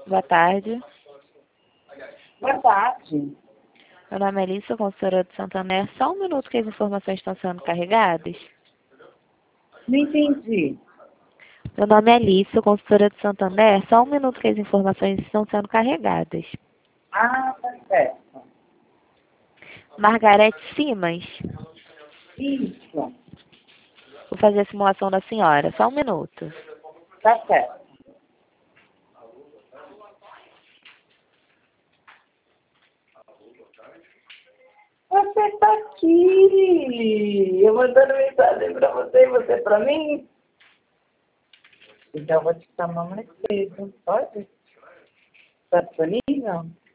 Boa tarde. Boa tarde. Meu nome é Elissa, consultora do Santander. Só um minuto que as informações estão sendo carregadas. Não entendi. Meu nome é Elissa, consultora do Santander. Só um minuto que as informações estão sendo carregadas. Ah, tá certo. Margarete Simas. Isso, Vou fazer a simulação da senhora. Só um minuto. tá certo. Você tá aqui. Eu mandando mensagem pra você e você pra mim. Então eu vou te chamar mais cedo. Pode? Tá disponível?